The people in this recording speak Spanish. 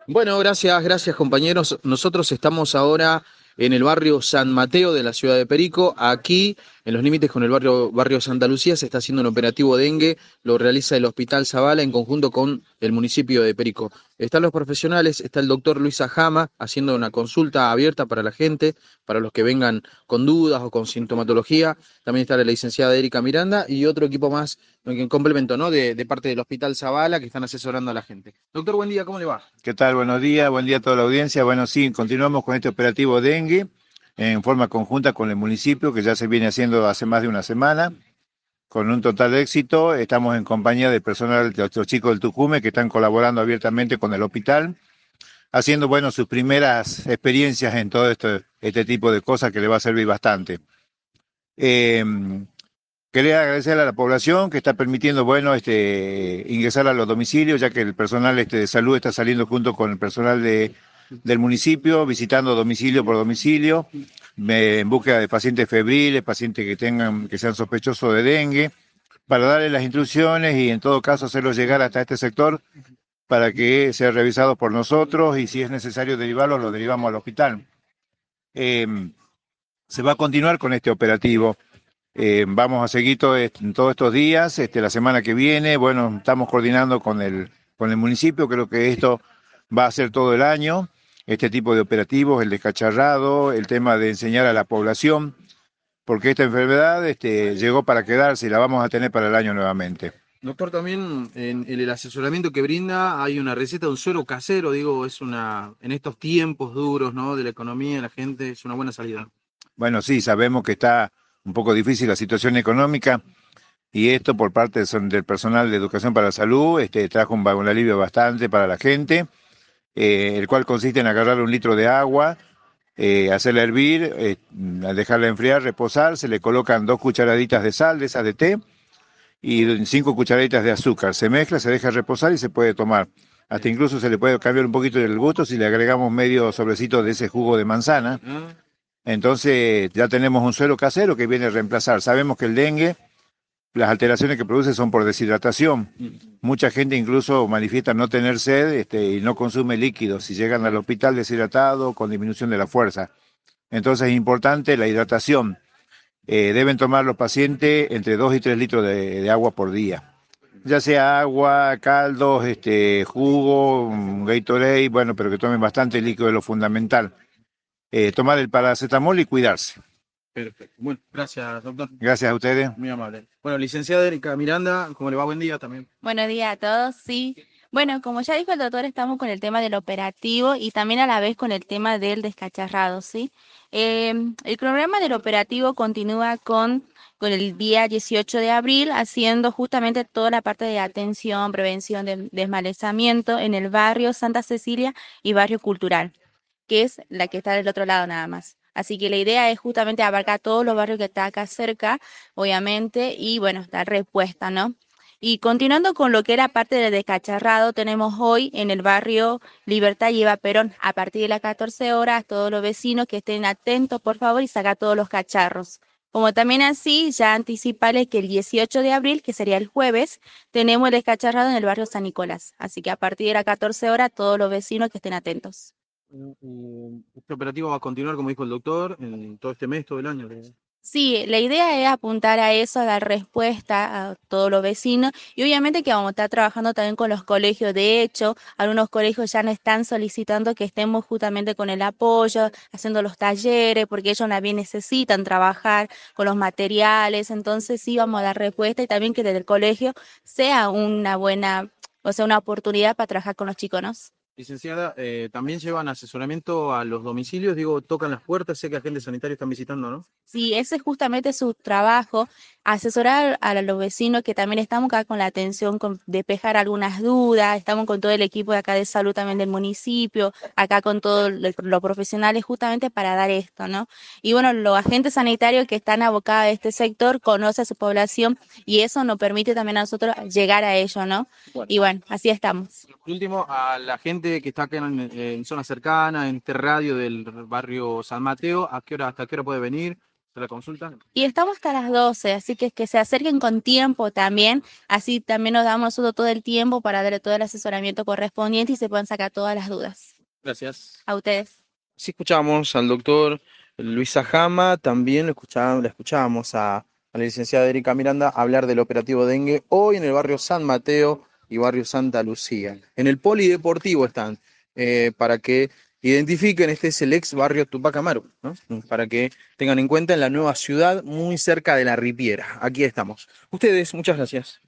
Bueno, gracias compañeros. Nosotros estamos ahora en el barrio San Mateo de la ciudad de Perico. Aquí, en los límites con el barrio Santa Lucía, se está haciendo un operativo dengue. Lo realiza el Hospital Zavala en conjunto con el municipio de Perico. Están los profesionales, está el doctor Luis Ajama haciendo una consulta abierta para la gente, para los que vengan con dudas o con sintomatología. También está la licenciada Erika Miranda y otro equipo más en complemento, ¿no? De parte del Hospital Zavala que están asesorando a la gente. Doctor, buen día, ¿cómo le va? ¿Qué tal? Buenos días, buen día a toda la audiencia. Bueno, sí, continuamos con este operativo dengue en forma conjunta con el municipio, que ya se viene haciendo hace más de una semana, con un total éxito. Estamos en compañía del personal de nuestros chicos del Tucume que están colaborando abiertamente con el hospital, haciendo, bueno, sus primeras experiencias en todo este tipo de cosas que le va a servir bastante. Eh, Quería agradecer a la población que está permitiendo, bueno, ingresar a los domicilios, ya que el personal de salud está saliendo junto con el personal del municipio, visitando domicilio por domicilio, en búsqueda de pacientes febriles, pacientes que sean sospechosos de dengue, para darles las instrucciones y en todo caso hacerlos llegar hasta este sector para que sea revisado por nosotros y si es necesario derivarlos, lo derivamos al hospital. Eh, Se va a continuar con este operativo. Vamos a seguir todos estos días, la semana que viene. Bueno, estamos coordinando con el municipio, creo que esto va a ser todo el año, este tipo de operativos, el descacharrado, el tema de enseñar a la población, porque esta enfermedad llegó para quedarse y la vamos a tener para el año nuevamente. Doctor, también en el asesoramiento que brinda hay una receta de un suero casero, digo, en estos tiempos duros, ¿no? De la economía, de la gente, es una buena salida. Bueno, sí, sabemos que está un poco difícil la situación económica y esto por parte del personal de Educación para la Salud trajo un alivio bastante para la gente, el cual consiste en agarrar un litro de agua, hacerla hervir, dejarla enfriar, reposar, se le colocan 2 cucharaditas de sal, de esas de té, y 5 cucharaditas de azúcar. Se mezcla, se deja reposar y se puede tomar. Hasta Bien. incluso se le puede cambiar un poquito el gusto si le agregamos medio sobrecito de ese jugo de manzana. Ah, Entonces ya tenemos un suero casero que viene a reemplazar. Sabemos que el dengue, las alteraciones que produce son por deshidratación. mm, Mucha gente incluso manifiesta no tener sed y no consume líquidos si llegan al hospital deshidratado con disminución de la fuerza. Entonces es importante la hidratación. Deben tomar los pacientes entre 2 y 3 litros de agua por día. Ya sea agua, caldos, jugo, un Gatorade, bueno, pero que tomen bastante líquido es lo fundamental. Tomar el paracetamol y cuidarse. perfecto. Bueno, gracias, doctor. Gracias a ustedes. Muy amable. Bueno, licenciada Erika Miranda, ¿cómo le va? Buen día también. Buenos días a todos, sí. Bueno, como ya dijo el doctor, estamos con el tema del operativo y también a la vez con el tema del descacharrado, ¿sí? El programa del operativo continúa con el día 18 de abril, haciendo justamente toda la parte de atención, prevención de desmalezamiento en el barrio Santa Cecilia y barrio Cultural, que es la que está del otro lado nada más. Así que la idea es justamente abarcar todos los barrios que están acá cerca, obviamente, y bueno, dar respuesta, ¿no? Y continuando con lo que era parte del descacharrado, tenemos hoy en el barrio Libertad y Eva Perón, a partir de las 14 horas, todos los vecinos que estén atentos, por favor, y sacar todos los cacharros. Como también así, ya anticiparles que el 18 de abril, que sería el jueves, tenemos el descacharrado en el barrio San Nicolás. Así que a partir de las 14 horas, todos los vecinos que estén atentos. Este operativo va a continuar, como dijo el doctor, en todo este mes, todo el año. Sí, la idea es apuntar a eso, a dar respuesta a todos los vecinos y obviamente que vamos a estar trabajando también con los colegios. De hecho, algunos colegios ya nos están solicitando que estemos justamente con el apoyo, haciendo los talleres, porque ellos también necesitan trabajar con los materiales. Entonces sí vamos a dar respuesta y también que desde el colegio sea una buena, o sea, una oportunidad para trabajar con los chicos, ¿no? Licenciada, también llevan asesoramiento a los domicilios, digo, tocan las puertas, sé que agentes sanitarios están visitando, ¿no? Sí, ese es justamente su trabajo, asesorar a los vecinos que también estamos acá con la atención, con despejar algunas dudas, estamos con todo el equipo de acá de salud también del municipio, acá con todos los profesionales justamente para dar esto, ¿no? Y bueno, los agentes sanitarios que están abocados a este sector conocen a su población y eso nos permite también a nosotros llegar a ello, ¿no? Bueno, Y bueno, así estamos. por último, a la gente que está acá en zona cercana, en este radio del barrio San Mateo, ¿a qué hora, hasta qué hora puede venir? ¿Se la consulta? Y estamos hasta las 12, así que se acerquen con tiempo también, así también nos damos nosotros todo el tiempo para darle todo el asesoramiento correspondiente y se puedan sacar todas las dudas. Gracias. A ustedes. Sí escuchamos al doctor Luisa Jama, también la escuchábamos a la licenciada Erika Miranda hablar del operativo dengue hoy en el barrio San Mateo y barrio Santa Lucía. En el polideportivo están, para que identifiquen, este es el ex barrio Tupac Amaru, ¿no? Para que tengan en cuenta en la nueva ciudad muy cerca de la Riviera. Aquí estamos. Ustedes, muchas gracias.